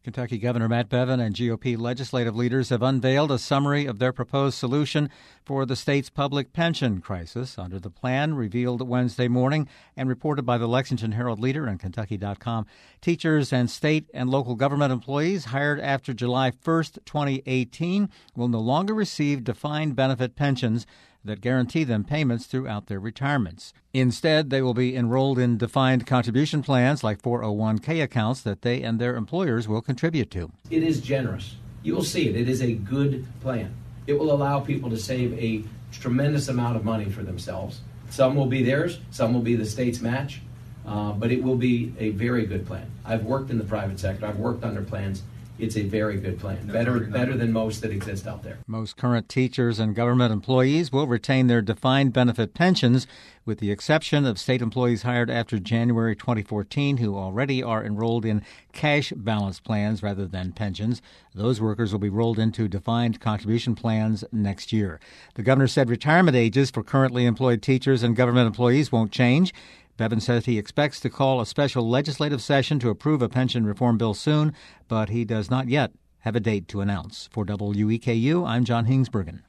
Kentucky Governor Matt Bevin and GOP legislative leaders have unveiled a summary of their proposed solution for the state's public pension crisis. Under the plan, revealed Wednesday morning and reported by the Lexington Herald-Leader and Kentucky.com, teachers and state and local government employees hired after July 1st, 2018 will no longer receive defined benefit pensions that guarantee them payments throughout their retirements. Instead, they will be enrolled in defined contribution plans like 401k accounts that they and their employers will contribute to. It is generous. You will see it. It is a good plan. It will allow people to save a tremendous amount of money for themselves. Some will be theirs, some will be the state's match, but it will be a very good plan. I've worked in the private sector. I've worked under plans. It's a very good plan, better than most that exist out there. Most current teachers and government employees will retain their defined benefit pensions, with the exception of state employees hired after January 2014 who already are enrolled in cash balance plans rather than pensions. Those workers will be rolled into defined contribution plans next year. The governor said retirement ages for currently employed teachers and government employees won't change. Bevin says he expects to call a special legislative session to approve a pension reform bill soon, but he does not yet have a date to announce. For WEKU, I'm John Hingsbergen.